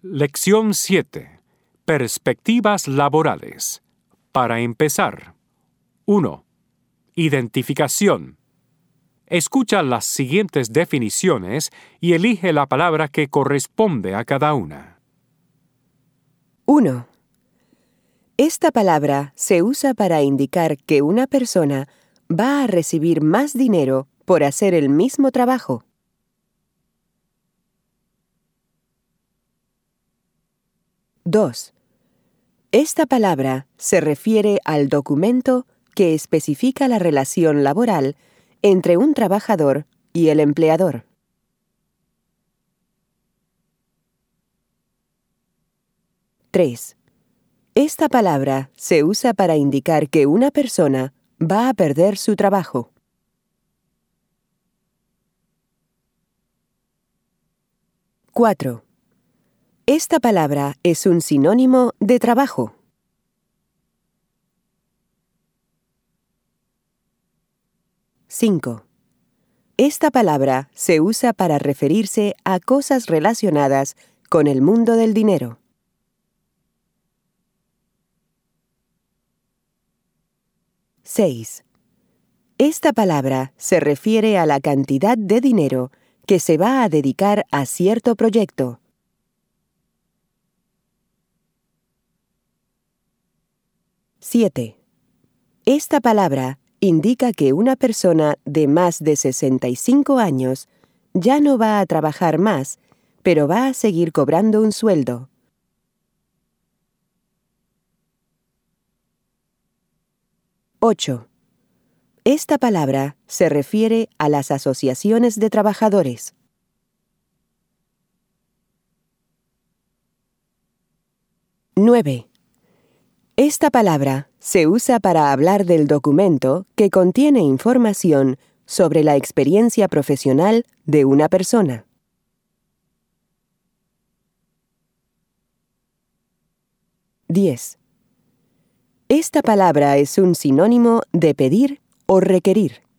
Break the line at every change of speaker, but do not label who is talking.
Lección 7. Perspectivas laborales. Para empezar. 1. Identificación. Escucha las siguientes definiciones y elige la palabra que corresponde a cada una.
1. Esta palabra se usa para indicar que una persona va a recibir más dinero por hacer el mismo trabajo. 2. Esta palabra se refiere al documento que especifica la relación laboral entre un trabajador y el empleador. 3. Esta palabra se usa para indicar que una persona va a perder su trabajo. 4. Esta palabra es un sinónimo de trabajo. 5. Esta palabra se usa para referirse a cosas relacionadas con el mundo del dinero. 6. Esta palabra se refiere a la cantidad de dinero que se va a dedicar a cierto proyecto. 7. Esta palabra indica que una persona de más de 65 años ya no va a trabajar más, pero va a seguir cobrando un sueldo. 8. Esta palabra se refiere a las asociaciones de trabajadores. 9. Esta palabra se usa para hablar del documento que contiene información sobre la experiencia profesional de una persona. 10. Esta palabra es un sinónimo de pedir o requerir.